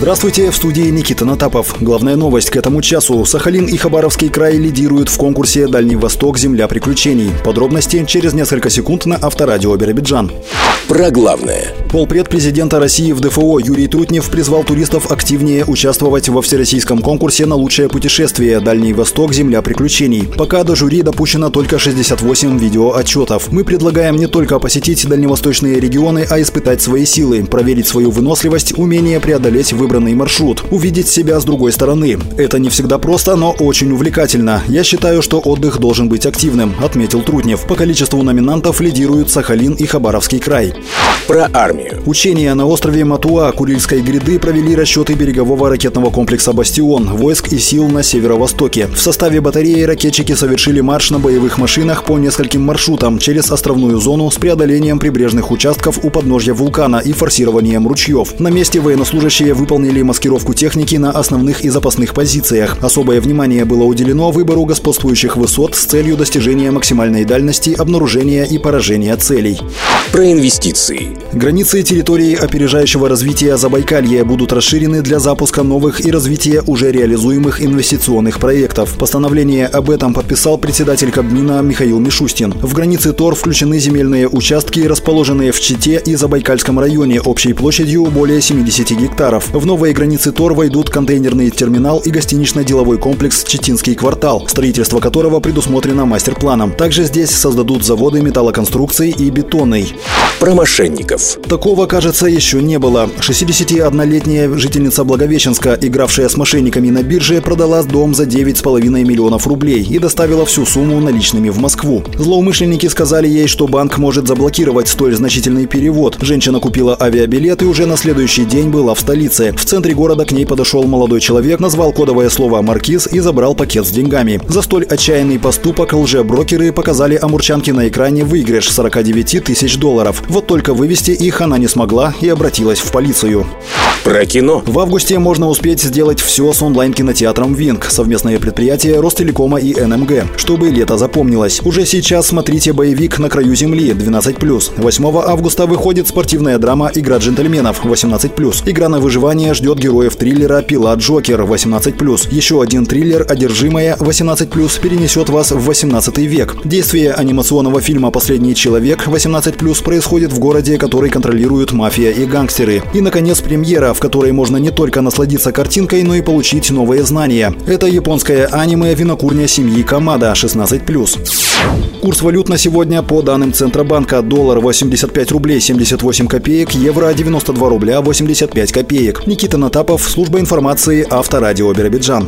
Здравствуйте, в студии Никита Натапов. Главная новость к этому часу. Сахалин и Хабаровский край лидируют в конкурсе «Дальний Восток. Земля приключений». Подробности через несколько секунд на Авторадио Биробиджан. Про главное. Полпред президента России в ДФО Юрий Трутнев призвал туристов активнее участвовать во всероссийском конкурсе на лучшее путешествие «Дальний Восток. Земля приключений». Пока до жюри допущено только 68 видеоотчетов. Мы предлагаем не только посетить дальневосточные регионы, а испытать свои силы, проверить свою выносливость, умение преодолеть выбранный маршрут, увидеть себя с другой стороны. Это не всегда просто, но очень увлекательно. Я считаю, что отдых должен быть активным, отметил Трутнев. По количеству номинантов лидируют Сахалин и Хабаровский край. Про армию. Учения на острове Матуа Курильской гряды провели расчеты берегового ракетного комплекса «Бастион» войск и сил на северо-востоке. В составе батареи ракетчики совершили марш на боевых машинах по нескольким маршрутам через островную зону с преодолением прибрежных участков у подножья вулкана и форсированием ручьев. На месте военнослужащие выполнили маскировку техники на основных и запасных позициях. Особое внимание было уделено выбору господствующих высот с целью достижения максимальной дальности, обнаружения и поражения целей. Про инвестиции. Границы территории опережающего развития Забайкалья будут расширены для запуска новых и развития уже реализуемых инвестиционных проектов. Постановление об этом подписал председатель Кабмина Михаил Мишустин. В границы ТОР включены земельные участки, расположенные в Чите и Забайкальском районе общей площадью более 70 гектаров. В новые границы ТОР войдут контейнерный терминал и гостинично-деловой комплекс «Читинский квартал», строительство которого предусмотрено мастер-планом. Также здесь создадут заводы металлоконструкций и бетонный. Про мошенников. Такого, кажется, еще не было. 61-летняя жительница Благовещенска, игравшая с мошенниками на бирже, продала дом за 9,5 миллионов рублей и доставила всю сумму наличными в Москву. Злоумышленники сказали ей, что банк может заблокировать столь значительный перевод. Женщина купила авиабилет и уже на следующий день была в столице. В центре города к ней подошел молодой человек, назвал кодовое слово «Маркиз» и забрал пакет с деньгами. За столь отчаянный поступок лжеброкеры показали амурчанке на экране выигрыш $49 тысяч. Вот только вывести их она не смогла и обратилась в полицию. Про кино. В августе можно успеть сделать все с онлайн-кинотеатром «Винг», совместное предприятие Ростелекома и НМГ, чтобы лето запомнилось. Уже сейчас смотрите боевик «На краю земли» 12+. 8 августа выходит спортивная драма «Игра джентльменов» 18+. Игра на выживание ждет героев триллера «Пила Джокер» 18+. Еще один триллер «Одержимая» 18+, перенесет вас в 18 век. Действие анимационного фильма «Последний человек» 18+, происходит в городе, который контролируют мафия и гангстеры. И, наконец, премьера, в которой можно не только насладиться картинкой, но и получить новые знания. Это японское аниме «Винокурня семьи Камада» 16+. Курс валют на сегодня по данным Центробанка: доллар 85 рублей 78 копеек, евро 92 рубля 85 копеек. Никита Натапов, служба информации Авторадио Биробиджан.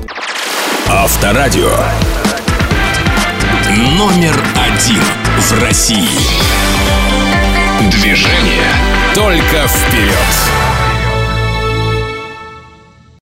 Авторадио. Номер 1 в России. Движение только вперед.